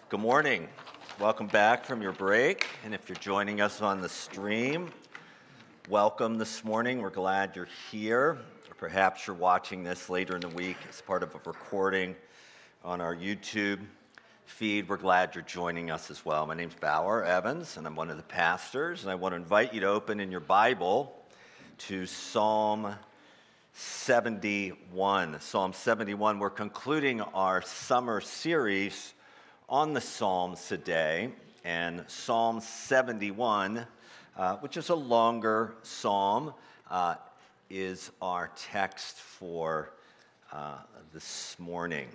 Good morning. Welcome back from your break. And if you're joining us on the stream, welcome this morning. We're glad you're here. Or perhaps you're watching this later in the week as part of a recording on our YouTube feed. We're glad you're joining us as well. My name's Bauer Evans, and I'm one of the pastors. And I want to invite you to open in your Bible to Psalm 71. Psalm 71, we're concluding our summer series on the Psalms today, and Psalm 71, which is a longer psalm, is our text for this morning.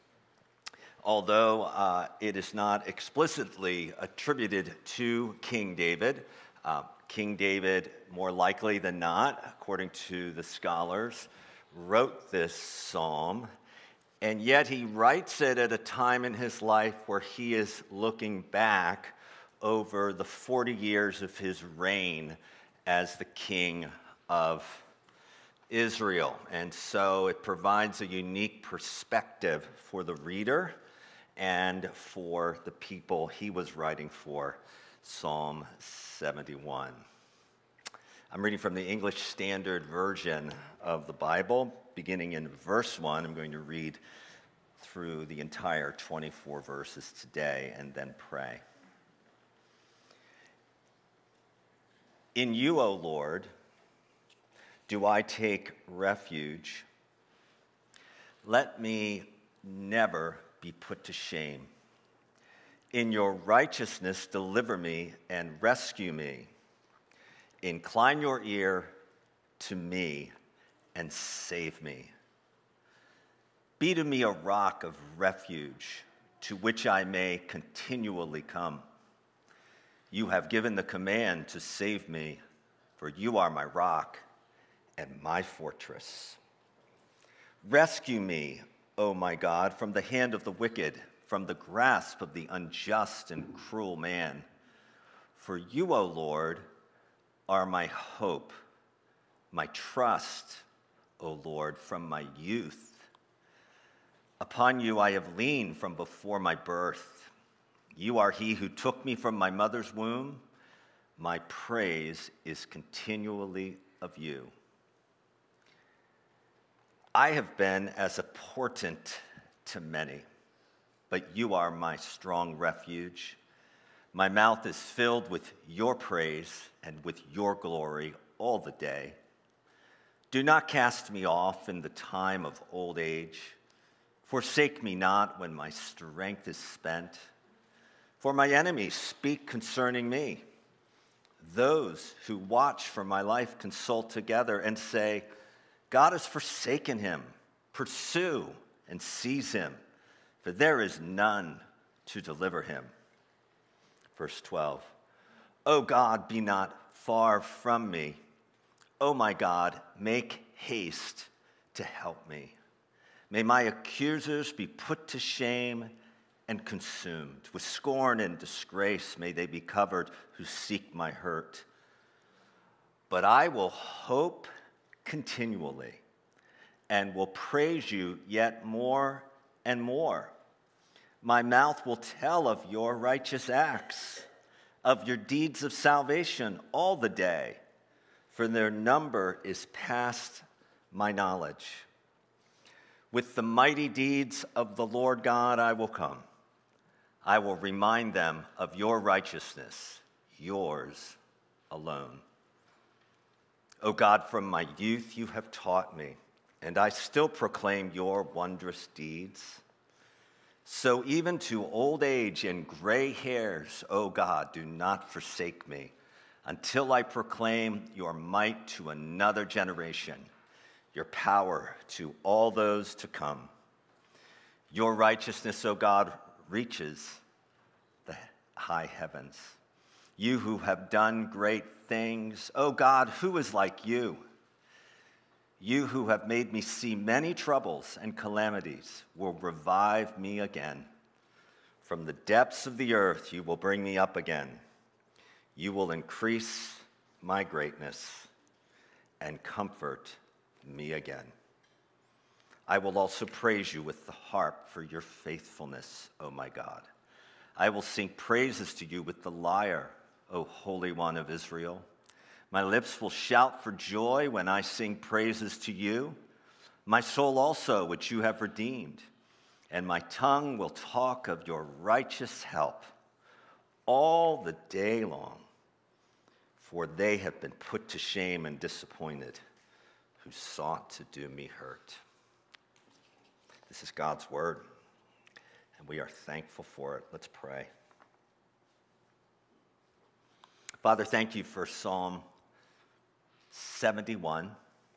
Although it is not explicitly attributed to King David, King David, more likely than not, according to the scholars, wrote this psalm. And yet he writes it at a time in his life where he is looking back over the 40 years of his reign as the king of Israel. And so it provides a unique perspective for the reader and for the people he was writing for, Psalm 71. I'm reading from the English Standard Version of the Bible, beginning in verse 1. I'm going to read through the entire 24 verses today and then pray. In you, O Lord, do I take refuge. Let me never be put to shame. In your righteousness, deliver me and rescue me. Incline your ear to me and save me. Be to me a rock of refuge to which I may continually come. You have given the command to save me, for you are my rock and my fortress. Rescue me, O my God, from the hand of the wicked, from the grasp of the unjust and cruel man. For you, O Lord, are my hope, my trust, O Lord, from my youth. Upon you I have leaned from before my birth. You are he who took me from my mother's womb. My praise is continually of you. I have been as a portent to many, but you are my strong refuge. My mouth is filled with your praise and with your glory all the day. Do not cast me off in the time of old age. Forsake me not when my strength is spent. For my enemies speak concerning me. Those who watch for my life consult together and say, God has forsaken him. Pursue and seize him, for there is none to deliver him. Verse 12, O God, be not far from me. O my God, make haste to help me. May my accusers be put to shame and consumed. With scorn and disgrace may they be covered who seek my hurt. But I will hope continually and will praise you yet more and more. My mouth will tell of your righteous acts, of your deeds of salvation all the day, for their number is past my knowledge. With the mighty deeds of the Lord God I will come. I will remind them of your righteousness, yours alone. O God, from my youth you have taught me, and I still proclaim your wondrous deeds. So even to old age and gray hairs, O God, do not forsake me until I proclaim your might to another generation, your power to all those to come. Your righteousness, O God, reaches the high heavens. You who have done great things, O God, who is like you? You who have made me see many troubles and calamities will revive me again. From the depths of the earth you will bring me up again. You will increase my greatness and comfort me again. I will also praise you with the harp for your faithfulness, O my God. I will sing praises to you with the lyre, O Holy One of Israel. My lips will shout for joy when I sing praises to you. My soul also, which you have redeemed, and my tongue will talk of your righteous help all the day long, for they have been put to shame and disappointed who sought to do me hurt. This is God's word, and we are thankful for it. Let's pray. Father, thank you for Psalm 71.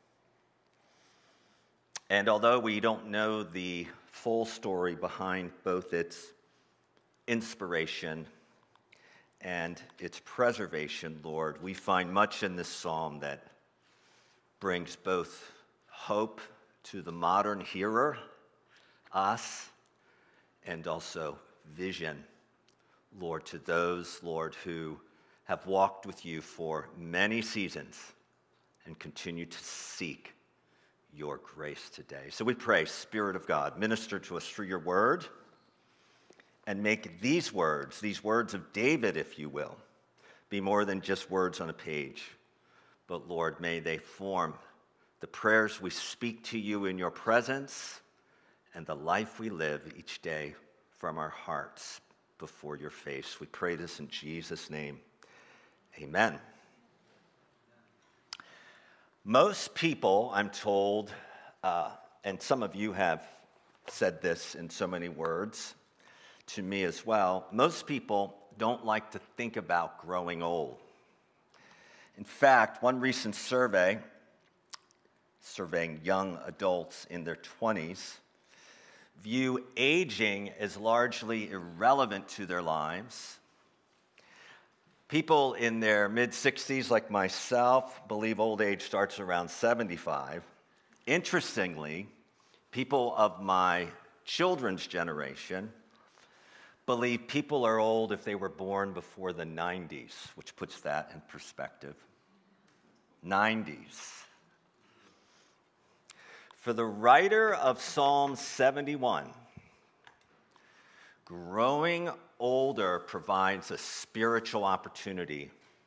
And although we don't know the full story behind both its inspiration and its preservation, Lord, we find much in this psalm that brings both hope to the modern hearer, us, and also vision, Lord, to those, Lord, who have walked with you for many seasons and continue to seek your grace today. So we pray, Spirit of God, minister to us through your word and make these words of David, if you will, be more than just words on a page. But Lord, may they form the prayers we speak to you in your presence and the life we live each day from our hearts before your face. We pray this in Jesus' name. Amen. Most people, I'm told, and some of you have said this in so many words to me as well, most people don't like to think about growing old. In fact, one recent survey, surveying young adults in their 20s, view aging as largely irrelevant to their lives. People in their mid-60s, like myself, believe old age starts around 75. Interestingly, people of my children's generation believe people are old if they were born before the 90s, which puts that in perspective. 90s. For the writer of Psalm 71, growing older provides a spiritual opportunity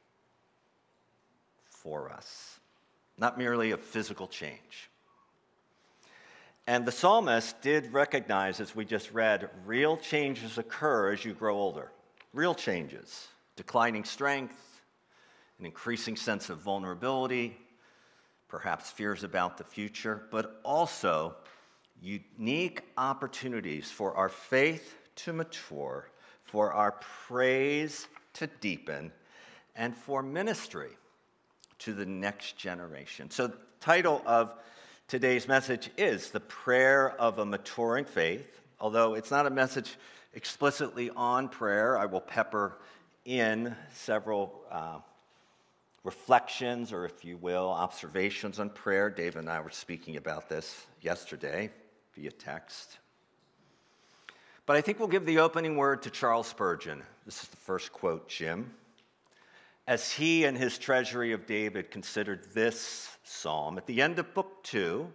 for us, not merely a physical change. And the psalmist did recognize, as we just read, real changes occur as you grow older. Real changes, declining strength, an increasing sense of vulnerability, perhaps fears about the future, but also unique opportunities for our faith to mature, for our praise to deepen, and for ministry to the next generation. So the title of today's message is The Prayer of a Maturing Faith. Although it's not a message explicitly on prayer, I will pepper in several reflections, or if you will, observations on prayer. Dave and I were speaking about this yesterday via text. But I think we'll give the opening word to Charles Spurgeon. This is the first quote, Jim. As he and his treasury of David considered this psalm at the end of book 2,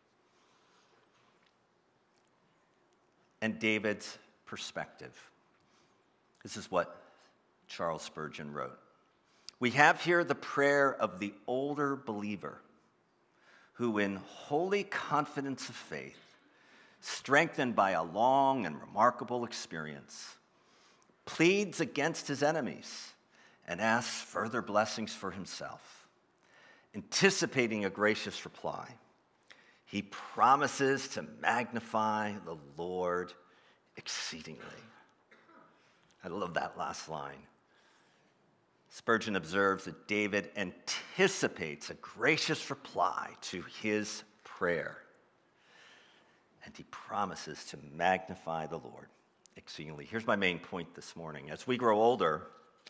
and David's perspective. This is what Charles Spurgeon wrote. We have here the prayer of the older believer who, in holy confidence of faith, strengthened by a long and remarkable experience, pleads against his enemies and asks further blessings for himself. Anticipating a gracious reply, he promises to magnify the Lord exceedingly. I love that last line. Spurgeon observes that David anticipates a gracious reply to his prayer, and he promises to magnify the Lord exceedingly. Here's my main point this morning. As we grow older,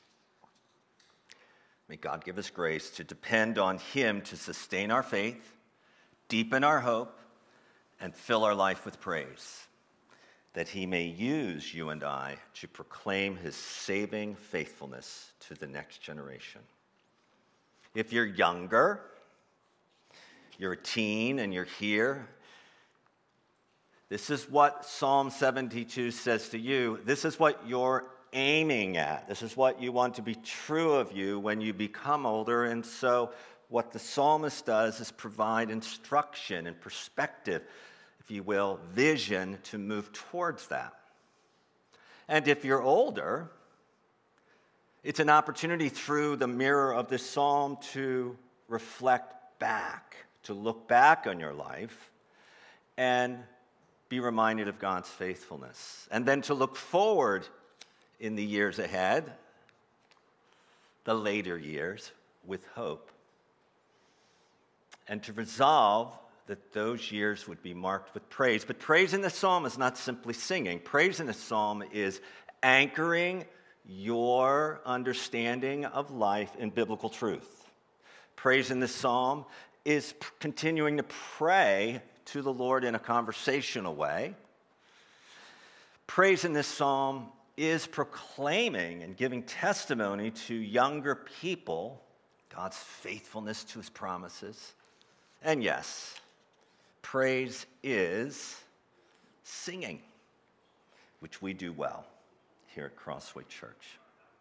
may God give us grace to depend on him to sustain our faith, deepen our hope, and fill our life with praise, that he may use you and I to proclaim his saving faithfulness to the next generation. If you're younger, you're a teen and you're here, this is what Psalm 72 says to you. This is what your aiming at. This is what you want to be true of you when you become older. And so what the psalmist does is provide instruction and perspective, if you will, vision to move towards that. And if you're older, it's an opportunity through the mirror of this psalm to reflect back, to look back on your life and be reminded of God's faithfulness. And then to look forward in the years ahead, the later years, with hope. And to resolve that those years would be marked with praise. But praise in the psalm is not simply singing. Praise in the psalm is anchoring your understanding of life in biblical truth. Praise in the psalm is continuing to pray to the Lord in a conversational way. Praise in this psalm is proclaiming and giving testimony to younger people God's faithfulness to his promises. And yes, praise is singing, which we do well here at Crossway Church.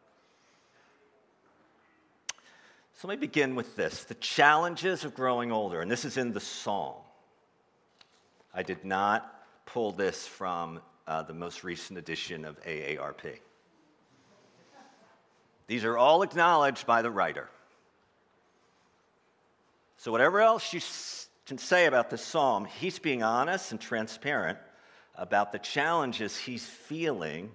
So let me begin with this, the challenges of growing older, and this is in the psalm. I did not pull this from the most recent edition of AARP. These are all acknowledged by the writer. So whatever else you can say about this psalm, he's being honest and transparent about the challenges he's feeling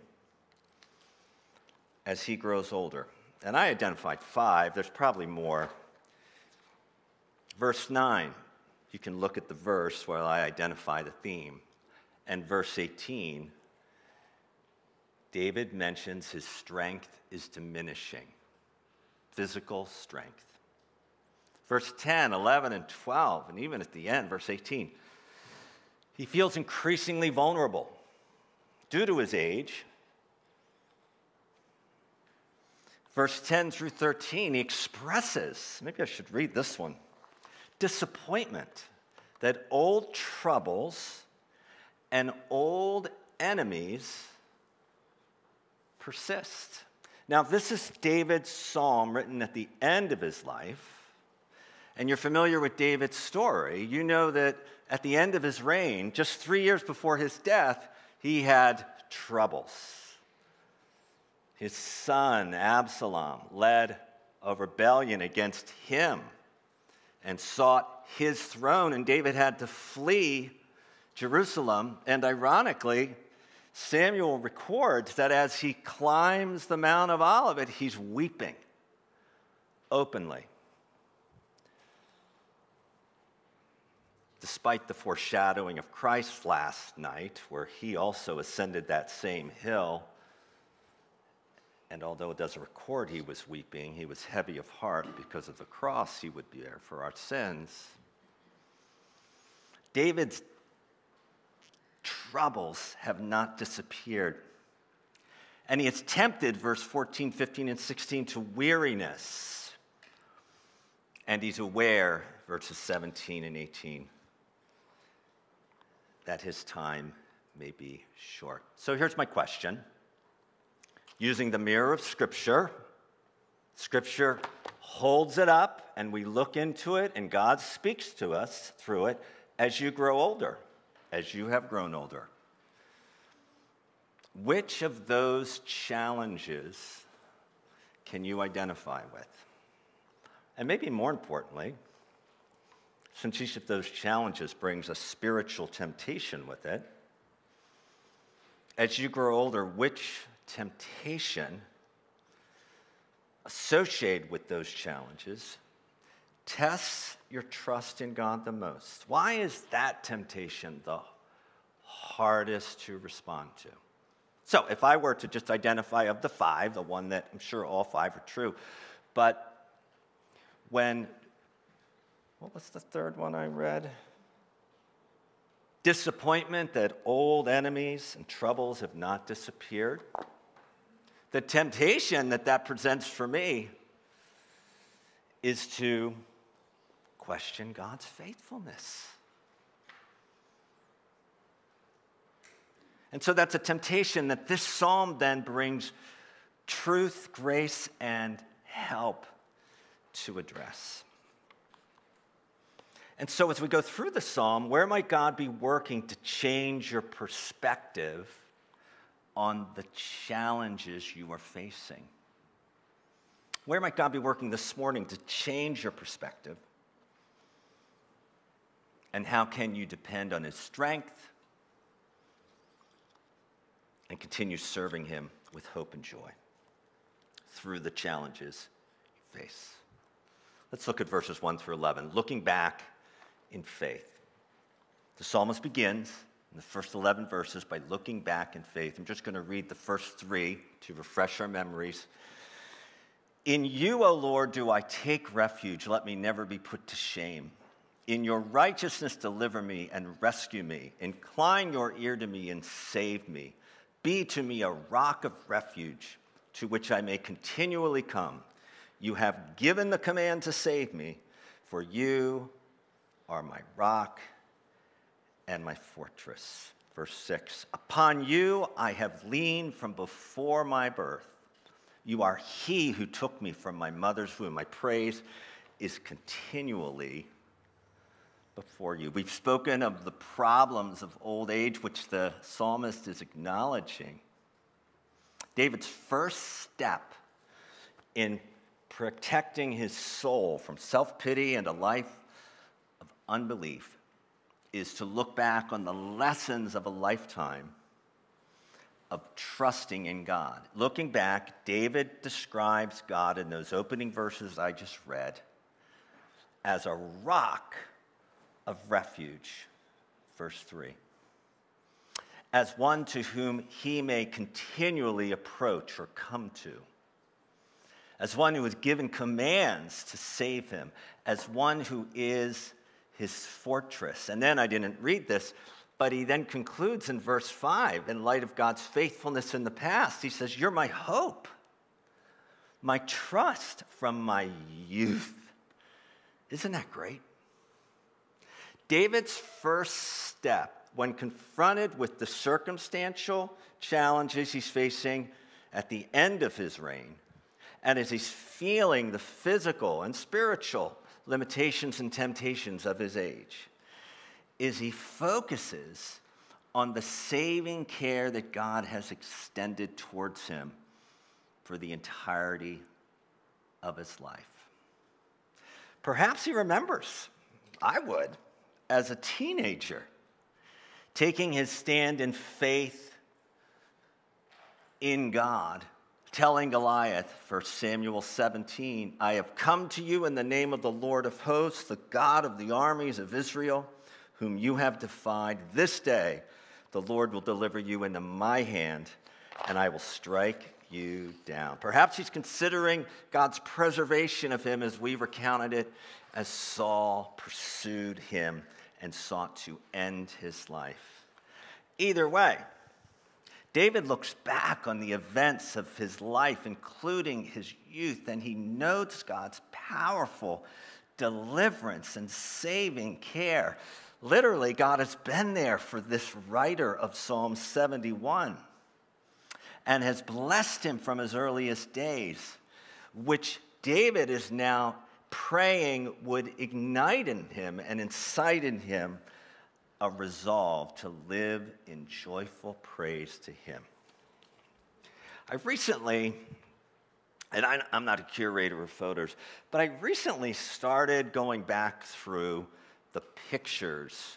as he grows older. And I identified 5. There's probably more. Verse 9, you can look at the verse where I identify the theme. And verse 18, David mentions his strength is diminishing, physical strength. Verse 10, 11, and 12, and even at the end, verse 18, he feels increasingly vulnerable due to his age. Verse 10 through 13, he expresses, maybe I should read this one, disappointment that old troubles and old enemies persist. Now, if this is David's psalm written at the end of his life, and you're familiar with David's story, you know that at the end of his reign, just 3 years before his death, he had troubles. His son, Absalom, led a rebellion against him and sought his throne, and David had to flee Jerusalem. And ironically, Samuel records that as he climbs the Mount of Olivet, he's weeping openly. Despite the foreshadowing of Christ last night, where he also ascended that same hill, and although it doesn't record he was weeping, he was heavy of heart because of the cross he would bear for our sins. David's troubles have not disappeared. And he is tempted, verse 14, 15, and 16, to weariness. And he's aware, verses 17 and 18, that his time may be short. So here's my question. Using the mirror of Scripture, Scripture holds it up, and we look into it, and God speaks to us through it as you grow older, as you have grown older. Which of those challenges can you identify with? And maybe more importantly, since each of those challenges brings a spiritual temptation with it, as you grow older, which temptation associated with those challenges tests your trust in God the most? Why is that temptation the hardest to respond to? So if I were to just identify of the 5, the one that I'm sure all 5 are true, but what was the third one I read? Disappointment that old enemies and troubles have not disappeared. The temptation that presents for me is to question God's faithfulness. And so that's a temptation that this psalm then brings truth, grace, and help to address. And so as we go through the psalm, where might God be working to change your perspective on the challenges you are facing? Where might God be working this morning to change your perspective? And how can you depend on his strength and continue serving him with hope and joy through the challenges you face? Let's look at verses 1 through 11, looking back in faith. The psalmist begins in the first 11 verses by looking back in faith. I'm just going to read the first 3 to refresh our memories. In you, O Lord, do I take refuge. Let me never be put to shame. In your righteousness, deliver me and rescue me. Incline your ear to me and save me. Be to me a rock of refuge to which I may continually come. You have given the command to save me, for you are my rock and my fortress. Verse 6, upon you I have leaned from before my birth. You are he who took me from my mother's womb. My praise is continually before you. We've spoken of the problems of old age, which the psalmist is acknowledging. David's first step in protecting his soul from self-pity and a life of unbelief is to look back on the lessons of a lifetime of trusting in God. Looking back, David describes God in those opening verses I just read as a rock of refuge, verse 3. As one to whom he may continually approach or come to. As one who has given commands to save him. As one who is his fortress. And then I didn't read this, but he then concludes in verse 5, in light of God's faithfulness in the past, he says, you're my hope, my trust from my youth. Isn't that great? David's first step when confronted with the circumstantial challenges he's facing at the end of his reign, and as he's feeling the physical and spiritual limitations and temptations of his age, is he focuses on the saving care that God has extended towards him for the entirety of his life. Perhaps he remembers, I would, as a teenager, taking his stand in faith in God, telling Goliath, 1 Samuel 17, I have come to you in the name of the Lord of hosts, the God of the armies of Israel, whom you have defied. This day the Lord will deliver you into my hand, and I will strike you down. Perhaps he's considering God's preservation of him as we recounted it, as Saul pursued him and sought to end his life. Either way, David looks back on the events of his life, including his youth, and he notes God's powerful deliverance and saving care. Literally, God has been there for this writer of Psalm 71 and has blessed him from his earliest days, which David is now praying would ignite in him and incite in him a resolve to live in joyful praise to him. I've recently, and I'm not a curator of photos, but I recently started going back through the pictures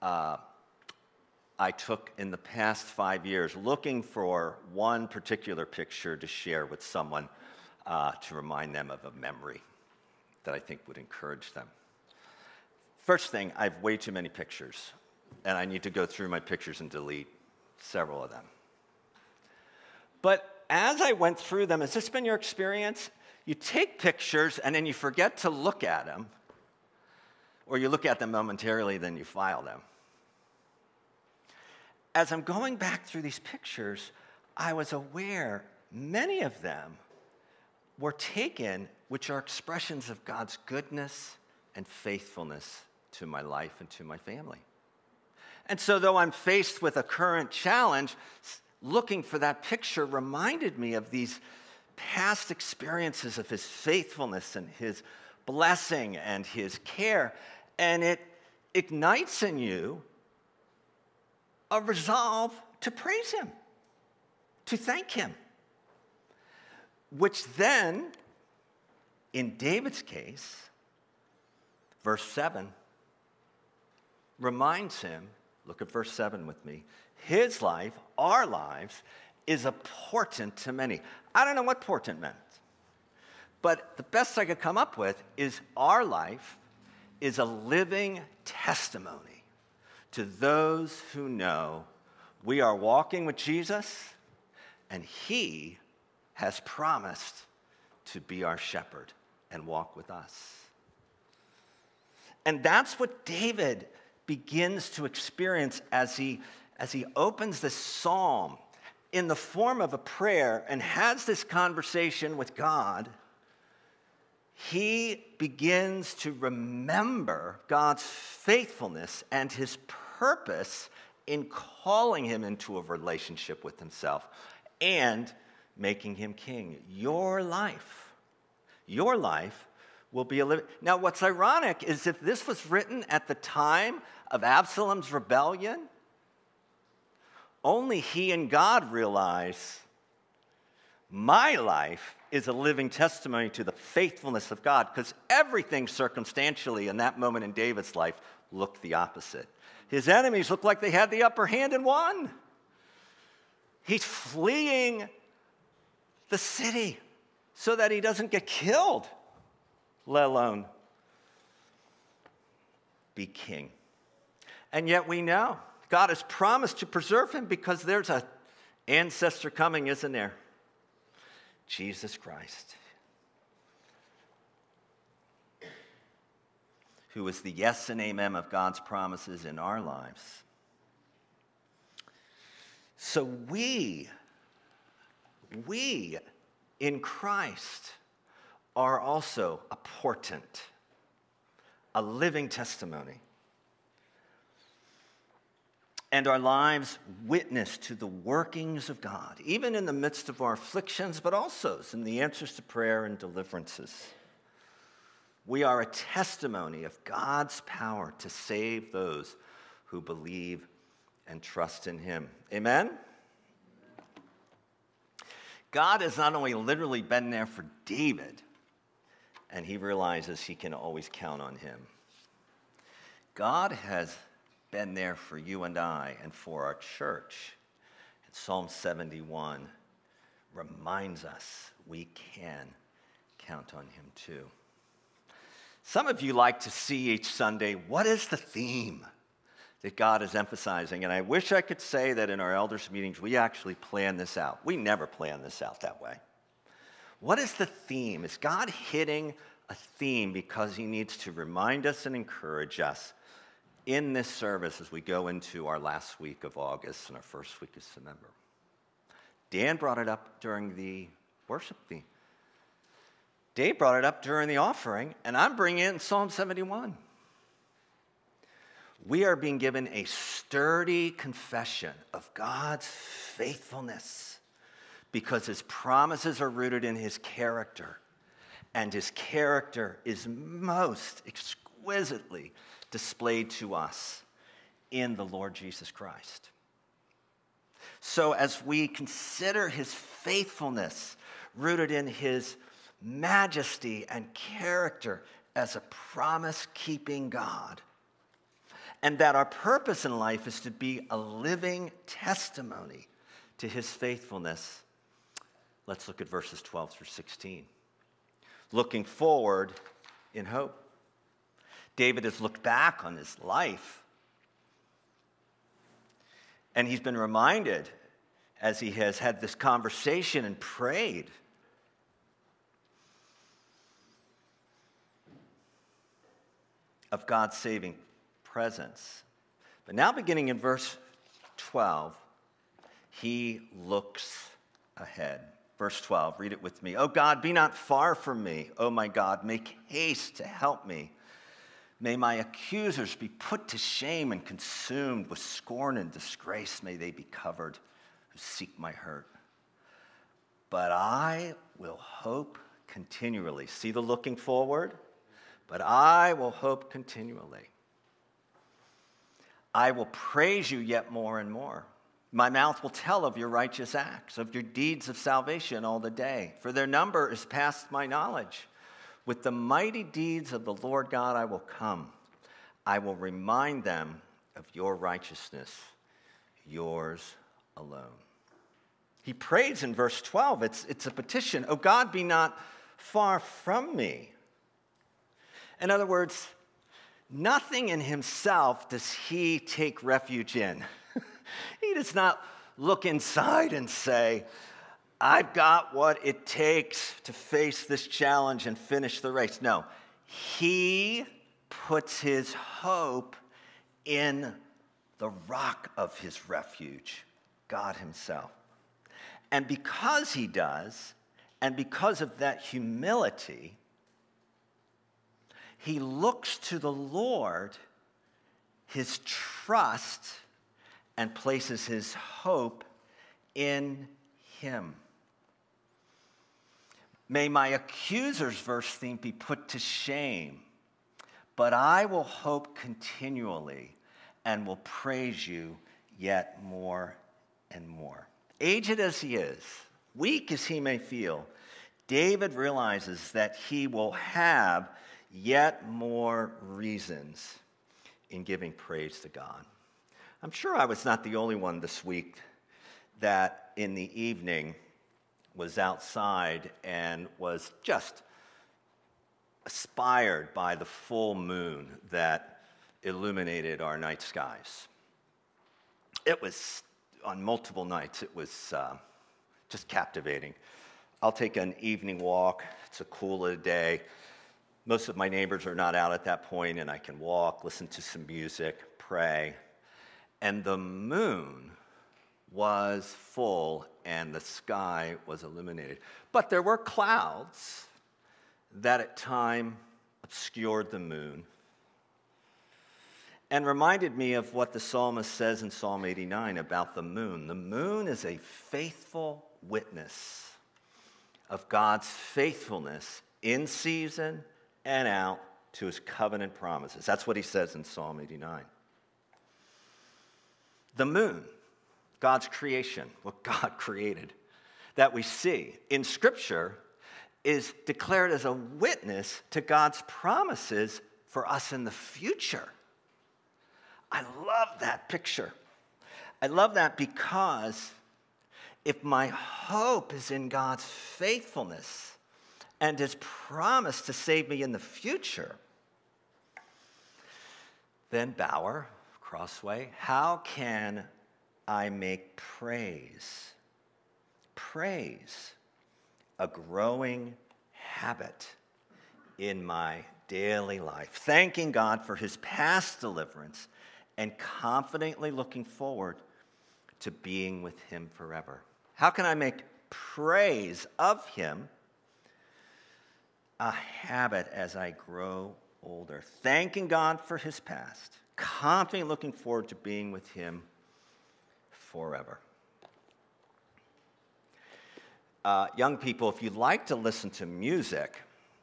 I took in the past 5 years, looking for one particular picture to share with someone to remind them of a memory that I think would encourage them. First thing, I have way too many pictures, and I need to go through my pictures and delete several of them. But as I went through them, has this been your experience? You take pictures and then you forget to look at them, or you look at them momentarily, then you file them. As I'm going back through these pictures, I was aware many of them were taken, which are expressions of God's goodness and faithfulness to my life and to my family. And so though I'm faced with a current challenge, looking for that picture reminded me of these past experiences of his faithfulness and his blessing and his care, and it ignites in you a resolve to praise him, to thank him, which then, in David's case, verse 7, reminds him, look at verse 7 with me, his life, our lives, is a portent to many. I don't know what portent meant, but the best I could come up with is our life is a living testimony to those who know we are walking with Jesus and he has promised to be our shepherd and walk with us. And that's what David begins to experience as he opens this psalm in the form of a prayer and has this conversation with God. He begins to remember God's faithfulness and his purpose in calling him into a relationship with himself and making him king. Your life will be a living. Now, what's ironic is if this was written at the time of Absalom's rebellion, only he and God realize my life is a living testimony to the faithfulness of God, because everything circumstantially in that moment in David's life looked the opposite. His enemies looked like they had the upper hand and won. He's fleeing the city so that he doesn't get killed, let alone be king. And yet we know God has promised to preserve him because there's an ancestor coming, isn't there? Jesus Christ, who is the yes and amen of God's promises in our lives. So we in Christ are also a portent, a living testimony. And our lives witness to the workings of God, even in the midst of our afflictions, but also in the answers to prayer and deliverances. We are a testimony of God's power to save those who believe and trust in him. Amen? God has not only literally been there for David, and he realizes he can always count on him. God has been there for you and I and for our church. And Psalm 71 reminds us we can count on him too. Some of you like to see each Sunday, what is the theme that God is emphasizing? And I wish I could say that in our elders' meetings, we actually plan this out. We never plan this out that way. What is the theme? Is God hitting a theme because he needs to remind us and encourage us in this service as we go into our last week of August and our first week of September? Dan brought it up during the worship theme. Dave brought it up during the offering, and I'm bringing it in Psalm 71. We are being given a sturdy confession of God's faithfulness because his promises are rooted in his character, and his character is most exquisitely displayed to us in the Lord Jesus Christ. So as we consider his faithfulness rooted in his majesty and character as a promise-keeping God, and that our purpose in life is to be a living testimony to his faithfulness, let's look at verses 12 through 16. Looking forward in hope. David has looked back on his life, and he's been reminded as he has had this conversation and prayed of God's saving presence. But now beginning in verse 12, he looks ahead. Verse 12, read it with me. "O God, be not far from me. O my God, make haste to help me. May my accusers be put to shame and consumed with scorn and disgrace. May they be covered who seek my hurt. but I will hope continually. See the looking forward? But I will hope continually. I will praise you yet more and more. My mouth will tell of your righteous acts, of your deeds of salvation all the day, for their number is past my knowledge. With the mighty deeds of the Lord God I will come. I will remind them of your righteousness, yours alone. He prays in verse 12. It's a petition. Oh God, be not far from me. In other words, nothing in himself does he take refuge in. He does not look inside and say, I've got what it takes to face this challenge and finish the race. No, he puts his hope in the rock of his refuge, God himself. And because he does, and because of that humility, he looks to the Lord, his trust, and places his hope in him. May my accuser's verse theme be put to shame, but I will hope continually and will praise you yet more and more. Aged as he is, weak as he may feel, David realizes that he will have yet more reasons in giving praise to God. I'm sure I was not the only one this week that in the evening was outside and was just inspired by the full moon that illuminated our night skies. It was, on multiple nights, it was just captivating. I'll take an evening walk. It's a cool day. Most of my neighbors are not out at that point, and I can walk, listen to some music, pray. And the moon was full, and the sky was illuminated. But there were clouds that at times obscured the moon and reminded me of what the psalmist says in Psalm 89 about the moon. The moon is a faithful witness of God's faithfulness in season and out to his covenant promises. That's what he says in Psalm 89. The moon, God's creation, what God created, that we see in Scripture, is declared as a witness to God's promises for us in the future. I love that picture. I love that because if my hope is in God's faithfulness and his promise to save me in the future, then Bauer, Crossway, how can I make praise a growing habit in my daily life, thanking God for his past deliverance and confidently looking forward to being with him forever? How can I make praise of him a habit as I grow older, thanking God for his past, confidently looking forward to being with him forever? Young people, if you'd like to listen to music,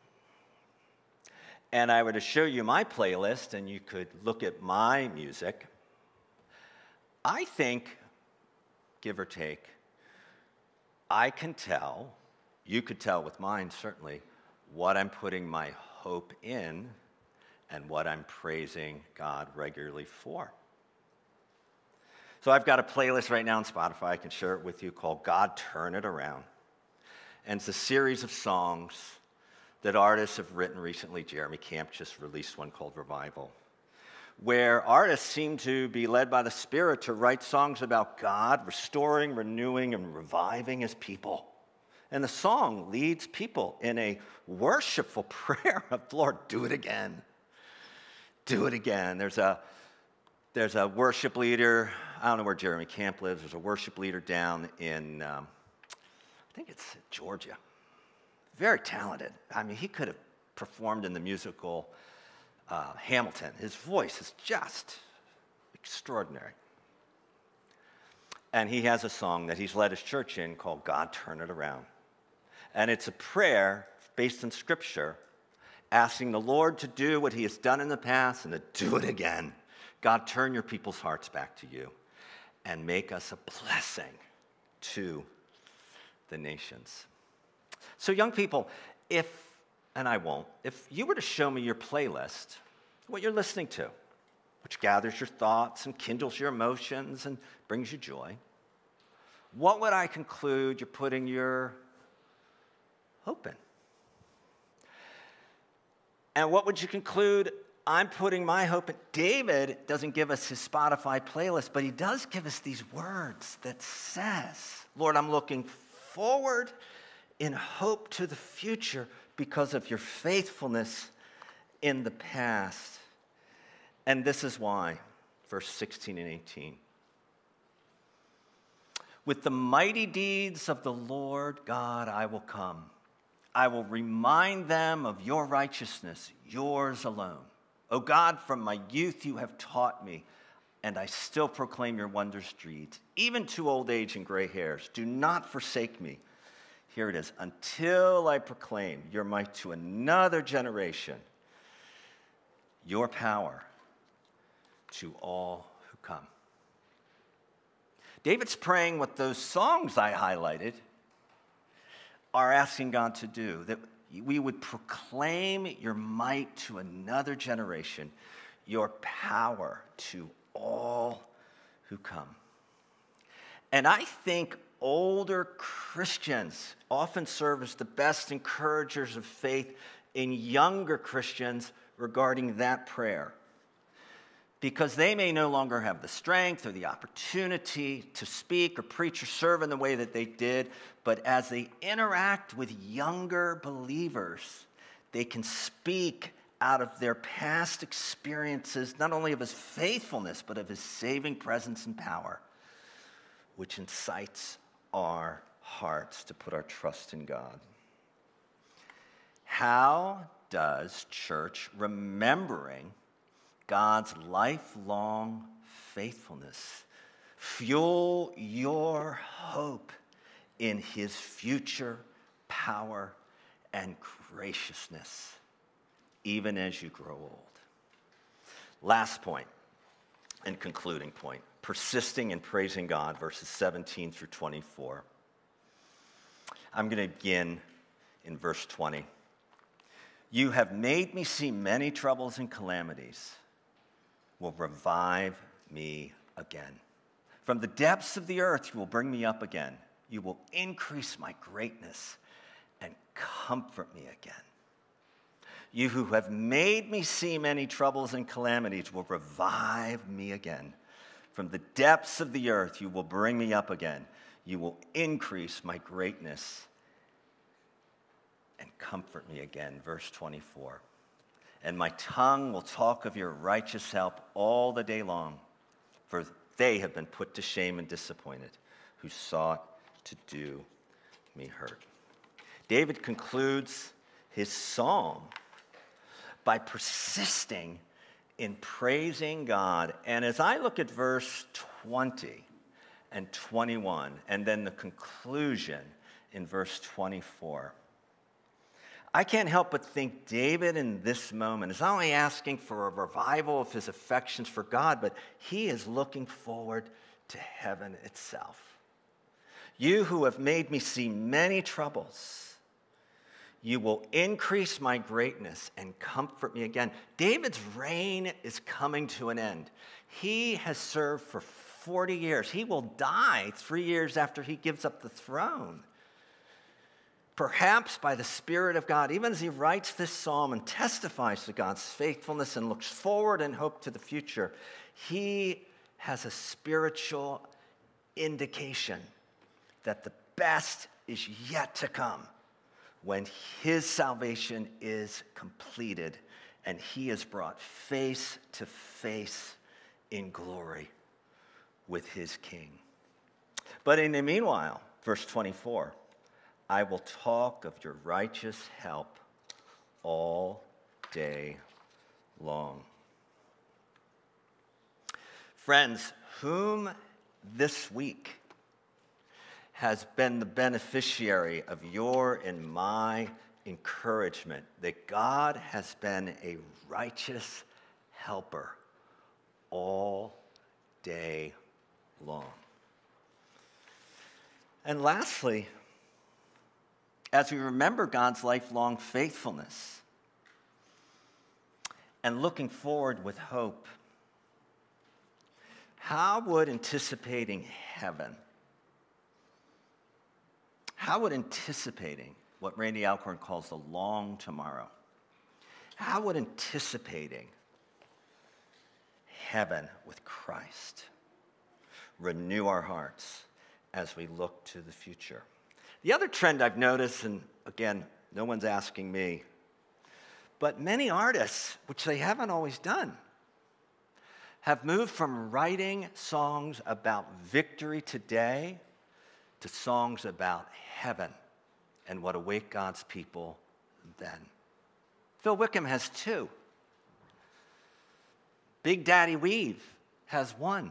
and I were to show you my playlist and you could look at my music, I think, give or take, I can tell, you could tell with mine certainly, what I'm putting my hope in and what I'm praising God regularly for. So I've got a playlist right now on Spotify, I can share it with you, called God Turn It Around. And it's a series of songs that artists have written recently. Jeremy Camp just released one called Revival, where artists seem to be led by the Spirit to write songs about God restoring, renewing, and reviving his people. And the song leads people in a worshipful prayer of, Lord, do it again. Do it again. There's a worship leader, I don't know where Jeremy Camp lives, there's a worship leader down in, I think it's Georgia. Very talented. I mean, he could have performed in the musical Hamilton. His voice is just extraordinary. And he has a song that he's led his church in called God Turn It Around. And it's a prayer based in Scripture, asking the Lord to do what he has done in the past and to do it again. God, turn your people's hearts back to you and make us a blessing to the nations. So young people, and I won't, if you were to show me your playlist, what you're listening to, which gathers your thoughts and kindles your emotions and brings you joy, what would I conclude you're putting your hope in? And what would you conclude I'm putting my hope in? David doesn't give us his Spotify playlist, but he does give us these words that says, Lord, I'm looking forward in hope to the future because of your faithfulness in the past. And this is why, verse 16 and 18. With the mighty deeds of the Lord God I will come. I will remind them of your righteousness, yours alone. O God, from my youth you have taught me, and I still proclaim your wondrous deeds, even to old age and gray hairs. Do not forsake me. Here it is, until I proclaim your might to another generation, your power to all who come. David's praying what those songs I highlighted are asking God to do, that we would proclaim your might to another generation, your power to all who come. And I think older Christians often serve as the best encouragers of faith in younger Christians regarding that prayer, because they may no longer have the strength or the opportunity to speak or preach or serve in the way that they did, but as they interact with younger believers, they can speak out of their past experiences, not only of his faithfulness, but of his saving presence and power, which incites our hearts to put our trust in God. How does church remembering God's lifelong faithfulness fuel your hope in his future power and graciousness, even as you grow old? Last point and concluding point, persisting in praising God, verses 17 through 24. I'm going to begin in verse 20. You have made me see many troubles and calamities. Will revive me again. From the depths of the earth, you will bring me up again. You will increase my greatness and comfort me again. You who have made me see many troubles and calamities will revive me again. From the depths of the earth, you will bring me up again. You will increase my greatness and comfort me again. Verse 24. And my tongue will talk of your righteous help all the day long, for they have been put to shame and disappointed, who sought to do me hurt. David concludes his psalm by persisting in praising God. And as I look at verse 20 and 21, and then the conclusion in verse 24, I can't help but think David in this moment is not only asking for a revival of his affections for God, but he is looking forward to heaven itself. You who have made me see many troubles, you will increase my greatness and comfort me again. David's reign is coming to an end. He has served for 40 years. He will die 3 years after he gives up the throne. Perhaps by the Spirit of God, even as he writes this psalm and testifies to God's faithfulness and looks forward in hope to the future, he has a spiritual indication that the best is yet to come when his salvation is completed and he is brought face to face in glory with his King. But in the meanwhile, verse 24, I will talk of your righteous help all day long. Friends, whom this week has been the beneficiary of your and my encouragement, that God has been a righteous helper all day long. And lastly, as we remember God's lifelong faithfulness and looking forward with hope, how would anticipating heaven, how would anticipating what Randy Alcorn calls the long tomorrow, how would anticipating heaven with Christ renew our hearts as we look to the future? The other trend I've noticed, and again, no one's asking me, but many artists, which they haven't always done, have moved from writing songs about victory today to songs about heaven and what await God's people then. Phil Wickham has two. Big Daddy Weave has one.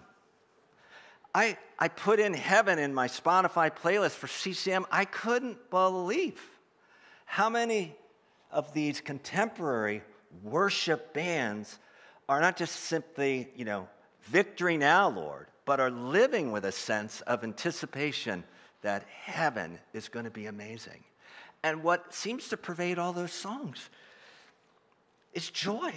I put in heaven in my Spotify playlist for CCM. I couldn't believe how many of these contemporary worship bands are not just simply, victory now, Lord, but are living with a sense of anticipation that heaven is going to be amazing. And what seems to pervade all those songs is joy.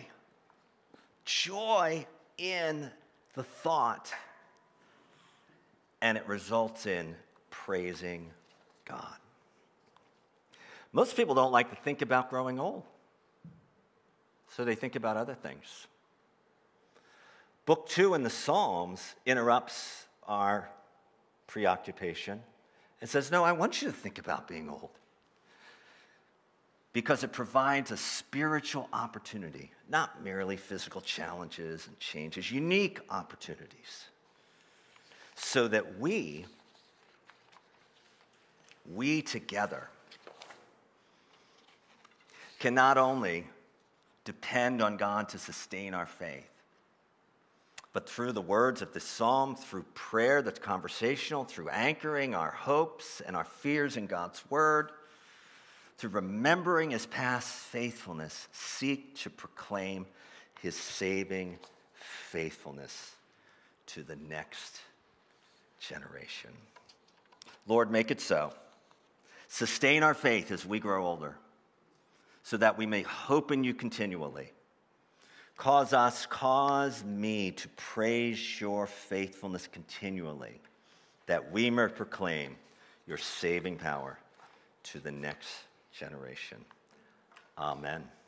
Joy in the thought. And it results in praising God. Most people don't like to think about growing old, so they think about other things. Book 2 in the Psalms interrupts our preoccupation and says, no, I want you to think about being old, because it provides a spiritual opportunity, not merely physical challenges and changes, unique opportunities, so that we together can not only depend on God to sustain our faith, but through the words of the psalm, through prayer that's conversational, through anchoring our hopes and our fears in God's word, through remembering his past faithfulness, seek to proclaim his saving faithfulness to the next generation. Lord, make it so. Sustain our faith as we grow older, so that we may hope in you continually. Cause me to praise your faithfulness continually, that we may proclaim your saving power to the next generation. Amen.